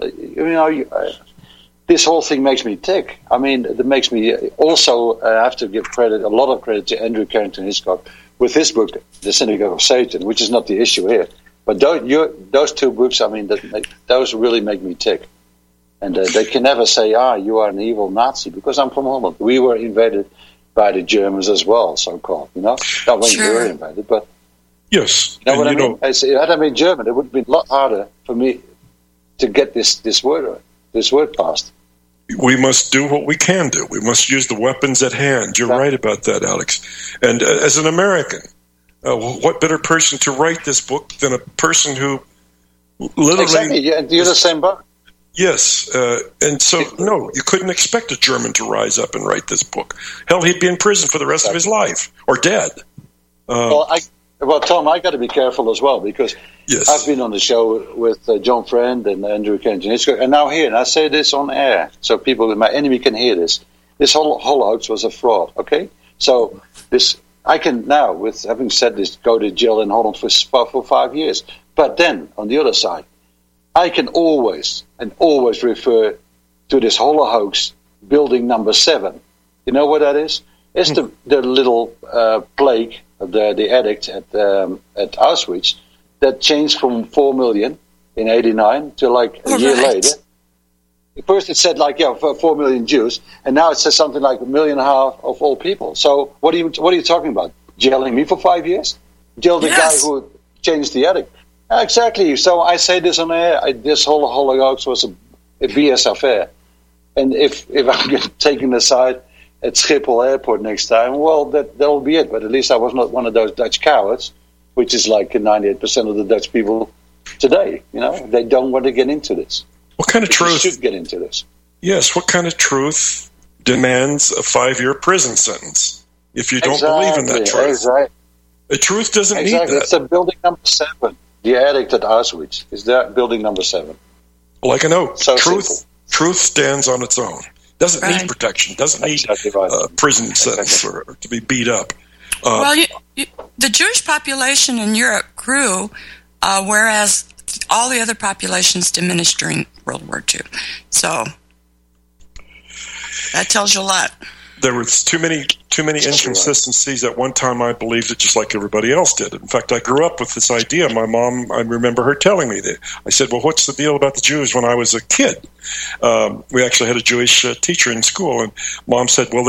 S3: this whole thing makes me tick. I mean, it makes me also have to give a lot of credit to Andrew Carrington Hitchcock with his book, The Synagogue of Satan, which is not the issue here. But those two books, I mean, those really make me tick. And they can never say, you are an evil Nazi, because I'm from Holland. We were invaded by the Germans as well, so-called, Not when we were invaded, but...
S2: Yes.
S3: You know what I mean? Had I been German, it would have been a lot harder for me to get this word passed.
S2: We must do what we can do. We must use the weapons at hand. You're right about that, Alex. And as an American, what better person to write this book than a person who literally...
S3: Exactly, you're the same book.
S2: Yes, and so, no, you couldn't expect a German to rise up and write this book. Hell, he'd be in prison for the rest of his life, or dead.
S3: Well, Tom, I got to be careful as well, because I've been on the show with John Friend and Andrew Carrington Hitchcock, and now here, and I say this on air, so my enemy can hear this. This whole hoax was a fraud, okay? So I can now, with having said this, go to jail in Holland for 5 years. But then, on the other side, I can always refer to this hoax, building number 7. You know what that is? It's the little plague, the addict at Auschwitz, that changed from 4 million in 1989 to a year later. First it said 4 million Jews, and now it says something like 1.5 million of all people. So what are you talking about? Jailing me for 5 years? Jail the guy who changed the addict? Exactly. So I say this on air. This whole hoax was a BS affair. And if I'm taken aside at Schiphol Airport next time, well, that'll be it. But at least I was not one of those Dutch cowards, which is like 98% of the Dutch people today. They don't want to get into this.
S2: What kind of truth
S3: should get into this?
S2: Yes, what kind of truth demands a 5-year prison sentence if you don't believe in that truth?
S3: Exactly.
S2: The truth doesn't need that.
S3: It's the building number 7. The addict at Auschwitz is that building number 7.
S2: Like a note.
S3: So
S2: truth stands on its own. Doesn't need protection. Doesn't need prison sentence or to be beat up.
S1: The Jewish population in Europe grew, whereas all the other populations diminished during World War II. So that tells you a lot.
S2: There was too many inconsistencies. At one time, I believed it just like everybody else did. In fact, I grew up with this idea. My mom, I remember her telling me that. I said, "Well, what's the deal about the Jews?" When I was a kid, we actually had a Jewish teacher in school, and Mom said, "Well,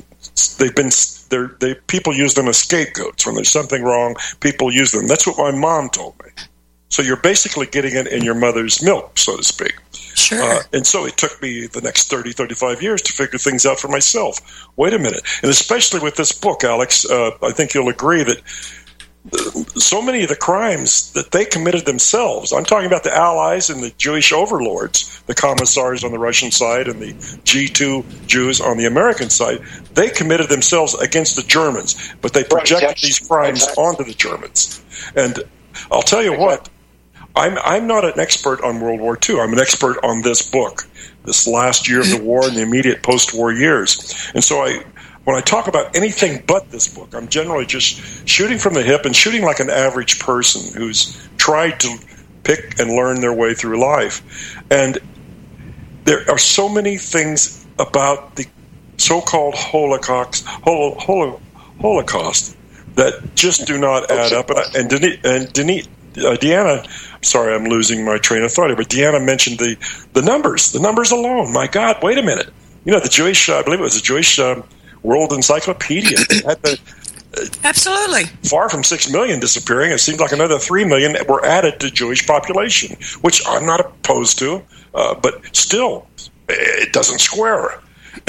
S2: people use them as scapegoats. When there's something wrong, people use them." That's what my mom told me. So you're basically getting it in your mother's milk, so to speak.
S1: Sure.
S2: And so it took me the next 30, 35 years to figure things out for myself. Wait a minute. And especially with this book, Alex, I think you'll agree that so many of the crimes that they committed themselves, I'm talking about the Allies and the Jewish overlords, the commissars on the Russian side and the G2 Jews on the American side, they committed themselves against the Germans, but they projected these crimes onto the Germans. And I'll tell you what, I'm not an expert on World War II. I'm an expert on this book, this last year of the war and the immediate post-war years. And so when I talk about anything but this book, I'm generally just shooting from the hip and shooting like an average person who's tried to pick and learn their way through life. And there are so many things about the so-called Holocaust that just do not add up. And Deanna, sorry, I'm losing my train of thought here, but Deanna mentioned the numbers alone. My God, wait a minute. The Jewish, I believe it was the Jewish World Encyclopedia. Had
S1: absolutely.
S2: Far from 6 million disappearing, it seemed like another 3 million were added to Jewish population, which I'm not opposed to, but still, it doesn't square.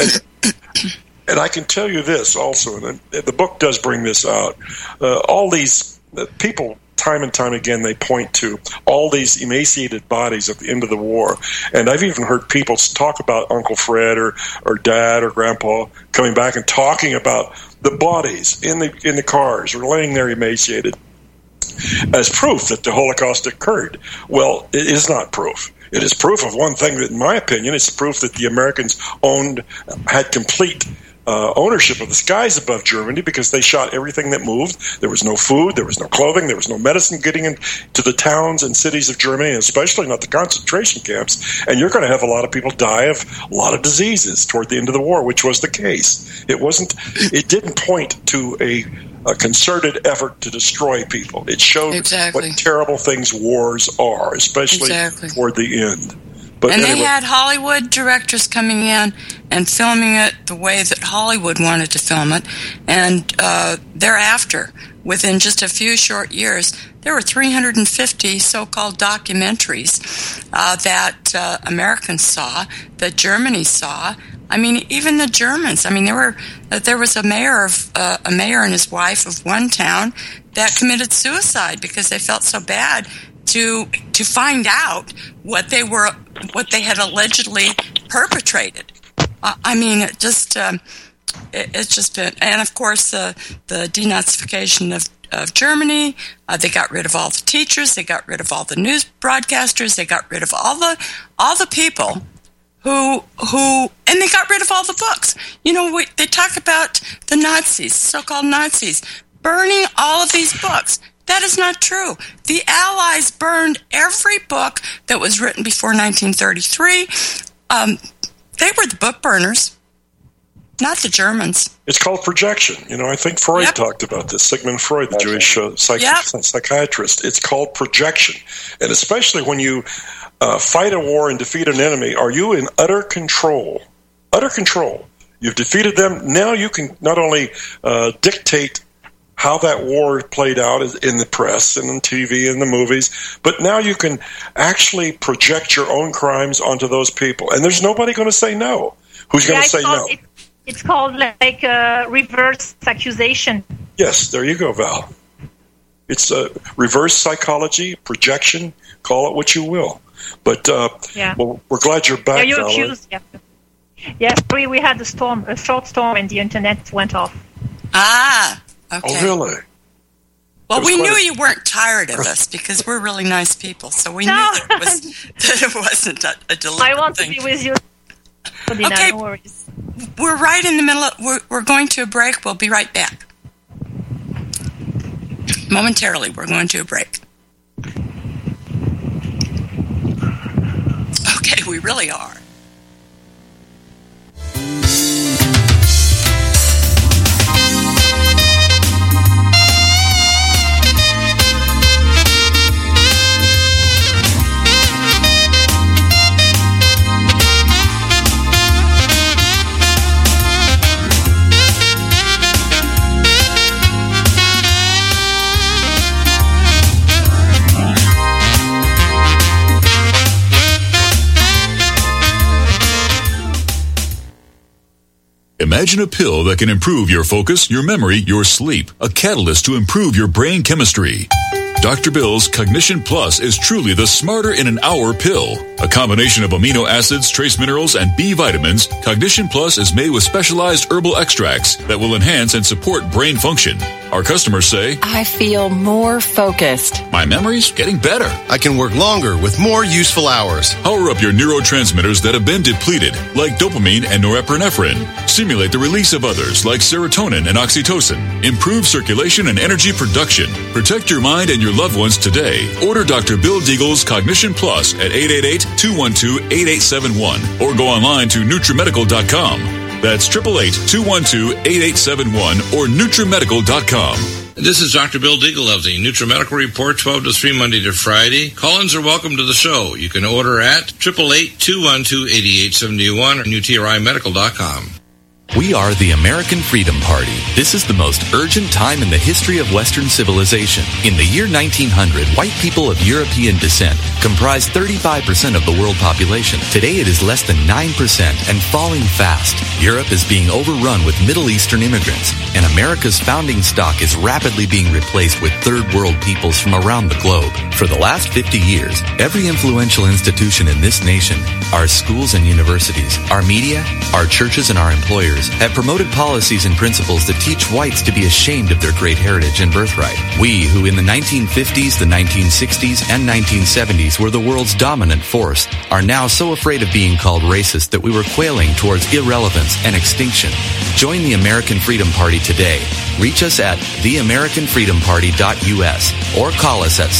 S2: And I can tell you this also, and the book does bring this out, all these people, time and time again, they point to all these emaciated bodies at the end of the war. And I've even heard people talk about Uncle Fred or Dad or Grandpa coming back and talking about the bodies in the cars or laying there emaciated as proof that the Holocaust occurred. Well, it is not proof. It is proof of one thing that, in my opinion, it's proof that the Americans had complete ownership of the skies above Germany because they shot everything that moved. There was no food, there was no clothing, there was no medicine getting into the towns and cities of Germany, and especially not the concentration camps. And you're going to have a lot of people die of a lot of diseases toward the end of the war, which was the case. It didn't point to a concerted effort to destroy people. It showed what terrible things wars are, especially toward the end. But
S1: they had Hollywood directors coming in and filming it the way that Hollywood wanted to film it. And thereafter, within just a few short years, there were 350 so-called documentaries that Americans saw, that Germany saw. I mean, even the Germans. I mean, there was a mayor and his wife of one town that committed suicide because they felt so bad to find out what they had allegedly perpetrated. I mean, it's just been, and of course the denazification of Germany. They got rid of all the teachers. They got rid of all the news broadcasters. They got rid of all the people who, and they got rid of all the books. They talk about the Nazis, so-called Nazis, burning all of these books. That is not true. The Allies burned every book that was written before 1933. They were the book burners, not the Germans.
S2: It's called projection. I think Freud talked about this. Sigmund Freud, the Jewish psychiatrist. It's called projection. And especially when you fight a war and defeat an enemy, are you in utter control? Utter control. You've defeated them. Now you can not only dictate how that war played out in the press and on TV and the movies. But now you can actually project your own crimes onto those people. And there's nobody going to say no. Who's going to say no?
S4: It's called like reverse accusation.
S2: Yes, there you go, Val. It's reverse psychology, projection, call it what you will. But well, we're glad you're back,
S4: you're
S2: Valerie.
S4: accused. Yeah. Yes, we had a short storm, and the internet went off.
S1: Ah, okay.
S2: Oh, really?
S1: Well, we knew you weren't tired of us because we're really nice people, so we knew that it wasn't a deliberate
S4: I want
S1: thing.
S4: to be with you.
S1: Okay,
S4: no worries.
S1: We're right in the middle of, we're going to a break. We'll be right back. Momentarily, we're going to a break. Okay, we really are.
S15: Imagine a pill that can improve your focus, your memory, your sleep. A catalyst to improve your brain chemistry. Dr. Bill's Cognition Plus is truly the smarter in an hour pill. A combination of amino acids, trace minerals, and B vitamins, Cognition Plus is made with specialized herbal extracts that will enhance and support brain function. Our customers say,
S16: I feel more focused.
S15: My memory's getting better.
S17: I can work longer with more useful hours.
S15: Power up your neurotransmitters that have been depleted, like dopamine and norepinephrine. Stimulate the release of others, like serotonin and oxytocin. Improve circulation and energy production. Protect your mind and your loved ones today. Order Dr. Bill Deagle's Cognition Plus at 888-212-8871 or go online to NutriMedical.com. That's 888-212-8871 or NutriMedical.com.
S18: This is Dr. Bill Deagle of the NutriMedical Report, 12 to 3, Monday to Friday. Call-ins are welcome to the show. You can order at 888-212-8871 or NutriMedical.com.
S6: We are the American Freedom Party. This is the most urgent time in the history of Western civilization. In the year 1900, white people of European descent comprised 35% of the world population. Today it is less than 9% and falling fast. Europe is being overrun with Middle Eastern immigrants, and America's founding stock is rapidly being replaced with third world peoples from around the globe. For the last 50 years, every influential institution in this nation, our schools and universities, our media, our churches, and our employers have promoted policies and principles that teach whites to be ashamed of their great heritage and birthright. We, who in the 1950s, the 1960s, and 1970s were the world's dominant force, are now so afraid of being called racist that we were quailing towards irrelevance and extinction. Join the American Freedom Party today. Reach us at theamericanfreedomparty.us or call us at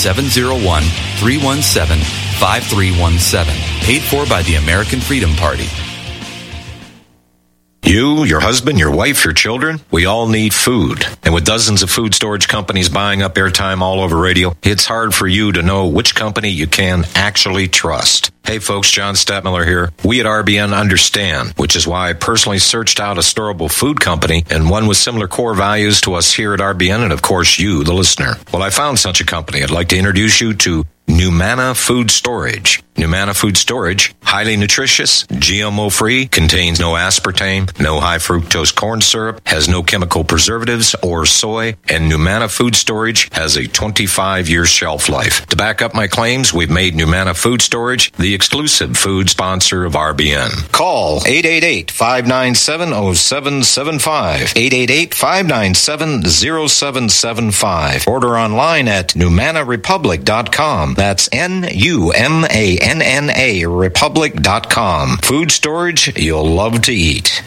S6: 701-317-5317. Paid for by the American Freedom Party.
S19: You, your husband, your wife, your children, we all need food. And with dozens of food storage companies buying up airtime all over radio, it's hard for you to know which company you can actually trust. Hey folks, John Stadtmiller here. We at RBN understand, which is why I personally searched out a storable food company and one with similar core values to us here at RBN and of course you, the listener. Well, I found such a company. I'd like to introduce you to Numana Food Storage. Numana Food Storage, highly nutritious, GMO-free, contains no aspartame, no high fructose corn syrup, has no chemical preservatives or soy, and Numana Food Storage has a 25-year shelf life. To back up my claims, we've made Numana Food Storage the exclusive food sponsor of RBN. Call 888-597-0775, 888-597-0775. Order online at NumanaRepublic.com. That's NUMANNA Republic.com. Food storage you'll love to eat.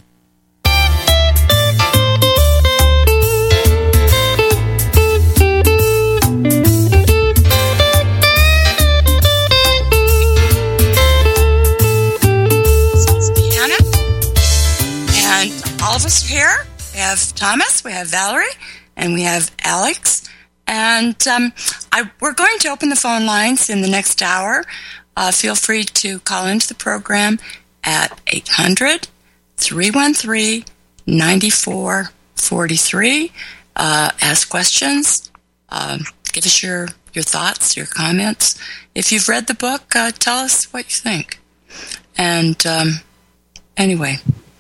S1: And all of us are here. We have Thomas, we have Valerie, and we have Alex. And we're going to open the phone lines in the next hour. Feel free to call into the program at 800-313-9443. ask questions, give us your thoughts, your comments. If you've read the book, tell us what you think. And anyway,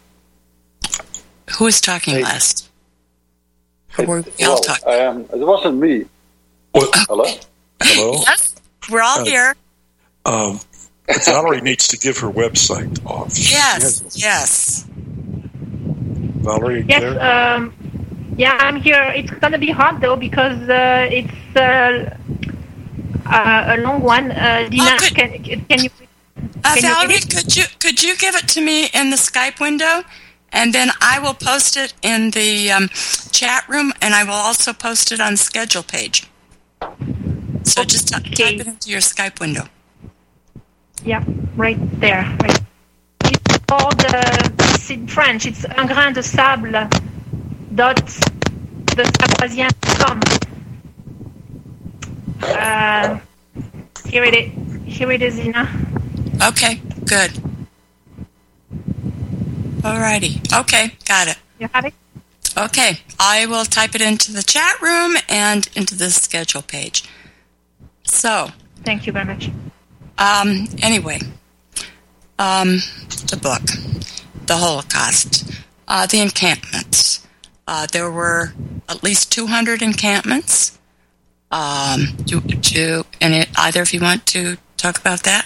S1: who is talking last?
S3: It wasn't me. Hello?
S2: Hello?
S1: Yes, we're all here.
S2: Valerie needs to give her website off.
S1: Yes.
S2: Valerie,
S4: yes,
S2: there?
S4: Yeah, I'm here. It's going to be hard, though, because it's a long one. Dina, can you...
S1: Valerie, could you give it to me in the Skype window? And then I will post it in the chat room, and I will also post it on the schedule page. So just type it into your Skype window.
S4: Yeah, right there. Right. It's called, it's in French, it's un grain de sable .thesavoisien.com. Here it is, Ina.
S1: Okay, good. Alrighty. Okay, got it.
S4: You have it?
S1: Okay, I will type it into the chat room and into the schedule page. So.
S4: Thank you very much.
S1: Anyway, the book, the Holocaust, the encampments. There were at least 200 encampments. Either of you want to talk about that?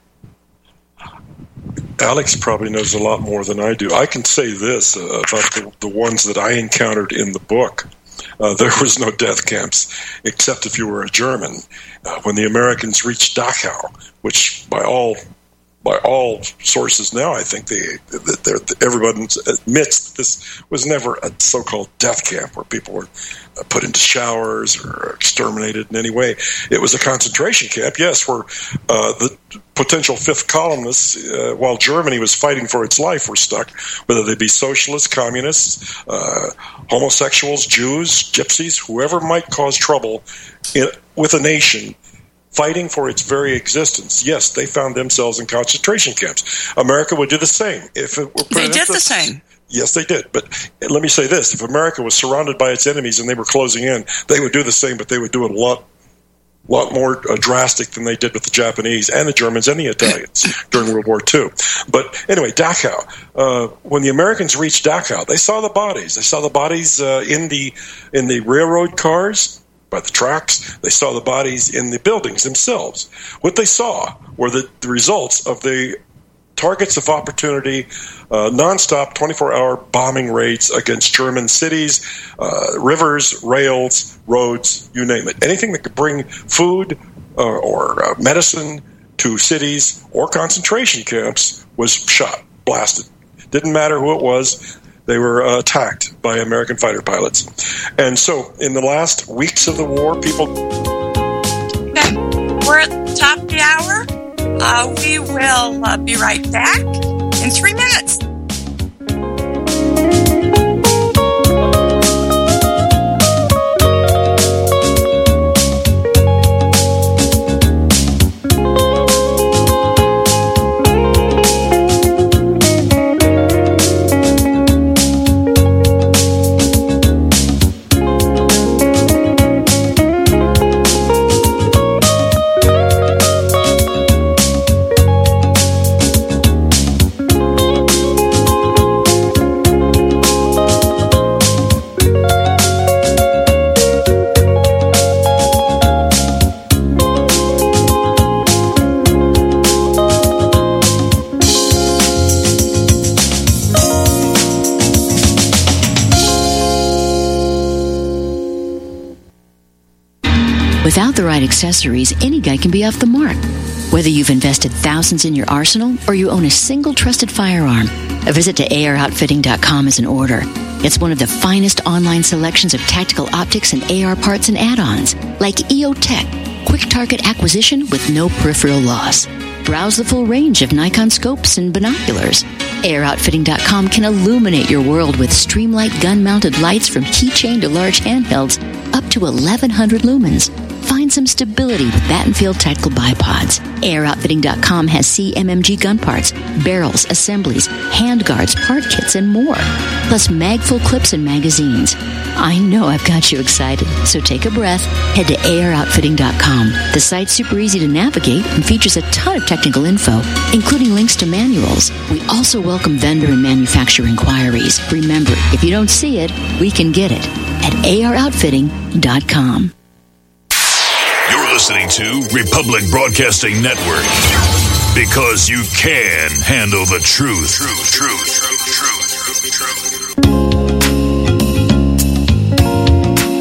S2: Alex probably knows a lot more than I do. I can say this about the ones that I encountered in the book. There was no death camps, except if you were a German. When the Americans reached Dachau, which by all sources now, I think everyone admits that this was never a so-called death camp where people were put into showers or exterminated in any way. It was a concentration camp, yes, where the potential fifth columnists, while Germany was fighting for its life, were stuck, whether they be socialists, communists, homosexuals, Jews, gypsies, whoever might cause trouble with a nation fighting for its very existence. Yes, they found themselves in concentration camps. America would do the same. If it were
S1: they did the same.
S2: Yes, they did. But let me say this. If America was surrounded by its enemies and they were closing in, they would do the same, but they would do it a lot more drastic than they did with the Japanese and the Germans and the Italians during World War II. But anyway, Dachau. When the Americans reached Dachau, they saw the bodies. They saw the bodies in the railroad cars, by the tracks. They saw the bodies in the buildings themselves. What they saw were the results of the targets of opportunity, nonstop 24-hour bombing raids against German cities, rivers, rails, roads, you name it. Anything that could bring food or medicine to cities or concentration camps was shot, blasted. Didn't matter who it was. They were attacked by American fighter pilots. And so in the last weeks of the war, people...
S1: Okay, we're at the top of the hour. We will be right back in 3 minutes.
S7: Without the right accessories, any guy can be off the mark. Whether you've invested thousands in your arsenal or you own a single trusted firearm, a visit to AROutfitting.com is in order. It's one of the finest online selections of tactical optics and AR parts and add-ons, like EOTech, quick target acquisition with no peripheral loss. Browse the full range of Nikon scopes and binoculars. AROutfitting.com can illuminate your world with Streamlight gun-mounted lights from keychain to large handhelds up to 1,100 lumens. Find some stability with Battenfield Tactical Bipods. AiroUtfitting.com has CMMG gun parts, barrels, assemblies, handguards, part kits, and more. Plus mag-full clips and magazines. I know I've got you excited, so take a breath. Head to AiroUtfitting.com. The site's super easy to navigate and features a ton of technical info, including links to manuals. We also welcome vendor and manufacturer inquiries. Remember, if you don't see it, we can get it at AiroUtfitting.com.
S15: You're listening to Republic Broadcasting Network, because you can handle the truth.